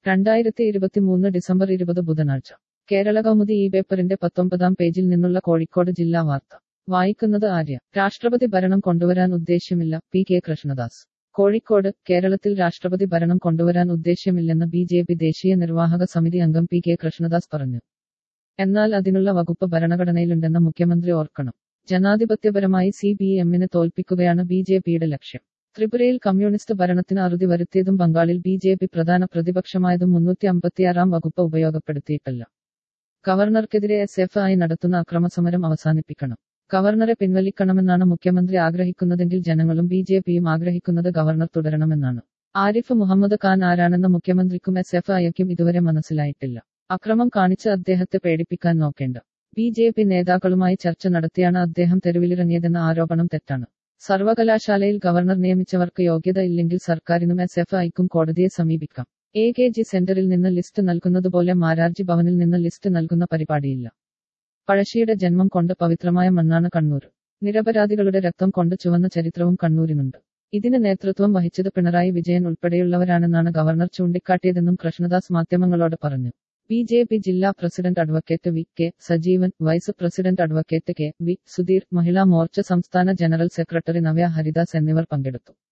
2023 December 20 ബുധനാഴ്ച കേരളകൗമുദി ഈ പേപ്പറിന്റെ 19-ാം പേജിൽ നിന്നുള്ള കോഴിക്കോട് ജില്ലാ വാർത്ത വായിക്കുന്നത് ആര്യ. രാഷ്ട്രപതി ഭരണം കൊണ്ടുവരാൻ ഉദ്ദേശ്യമില്ല, പി കെ കൃഷ്ണദാസ്. കോഴിക്കോട്. കേരളത്തിൽ രാഷ്ട്രപതി ഭരണം കൊണ്ടുവരാൻ ഉദ്ദേശ്യമില്ലെന്ന് ബി.ജെ.പി. ദേശീയ നിർവാഹക സമിതി അംഗം പി കെ കൃഷ്ണദാസ് പറഞ്ഞു. എന്നാൽ അതിനുള്ള വകുപ്പ് ഭരണഘടനയിലുണ്ടെന്ന് മുഖ്യമന്ത്രി ഓർക്കണം. ജനാധിപത്യപരമായി CPM-നെ തോൽപ്പിക്കുകയാണ് ബി.ജെ.പിയുടെ ലക്ഷ്യം. ത്രിപുരയിൽ കമ്മ്യൂണിസ്റ്റ് ഭരണത്തിന് അറുതി വരുത്തിയതും ബംഗാളിൽ ബി.ജെ.പി. പ്രധാന പ്രതിപക്ഷമായതും 356-ാം വകുപ്പ് ഉപയോഗപ്പെടുത്തിയിട്ടല്ല. ഗവർണർക്കെതിരെ SFI നടത്തുന്ന അക്രമസമരം അവസാനിപ്പിക്കണം. ഗവർണറെ പിൻവലിക്കണമെന്നാണ് മുഖ്യമന്ത്രി ആഗ്രഹിക്കുന്നതെങ്കിൽ ജനങ്ങളും ബി.ജെ.പിയും ആഗ്രഹിക്കുന്നത് ഗവർണർ തുടരണമെന്നാണ്. ആരിഫ് മുഹമ്മദ് ഖാൻ ആരാണെന്ന് മുഖ്യമന്ത്രിക്കും SFIക്കും ഇതുവരെ മനസ്സിലായിട്ടില്ല. അക്രമം കാണിച്ച് അദ്ദേഹത്തെ പേടിപ്പിക്കാൻ നോക്കേണ്ട. ബി.ജെ.പി. നേതാക്കളുമായി ചർച്ച നടത്തിയാണ് അദ്ദേഹം തെരുവിലിറങ്ങിയതെന്ന ആരോപണം തെറ്റാണ്. സർവകലാശാലയിൽ ഗവർണർ നിയമിച്ചവർക്ക് യോഗ്യത ഇല്ലെങ്കിൽ സർക്കാരിനും SFIക്കും കോടതിയെ സമീപിക്കാം. AKG സെന്ററിൽ നിന്ന് ലിസ്റ്റ് നൽകുന്നതുപോലെ മാരാർജി ഭവനിൽ നിന്ന് ലിസ്റ്റ് നൽകുന്ന പരിപാടിയില്ല. പഴശ്ശിയുടെ ജന്മം കൊണ്ട് പവിത്രമായ മണ്ണാണ് കണ്ണൂർ. നിരപരാധികളുടെ രക്തം കൊണ്ട് ചുവന്ന ചരിത്രവും കണ്ണൂരിനുണ്ട്. ഇതിന് നേതൃത്വം വഹിച്ചത് പിണറായി വിജയൻ ഉൾപ്പെടെയുള്ളവരാണെന്നാണ് ഗവർണർ ചൂണ്ടിക്കാട്ടിയതെന്നും കൃഷ്ണദാസ് മാധ്യമങ്ങളോട് പറഞ്ഞു. ബി.ജെ.പി. ജില്ലാ president advocate V. K. Sajeevan, vice president advocate K. V. Sudheer, Mahila Morcha സംസ്ഥാന ജനറൽ സെക്രട്ടറി നവ്യ ഹരിദാസ് എന്നിവർ പങ്കെടുത്തു.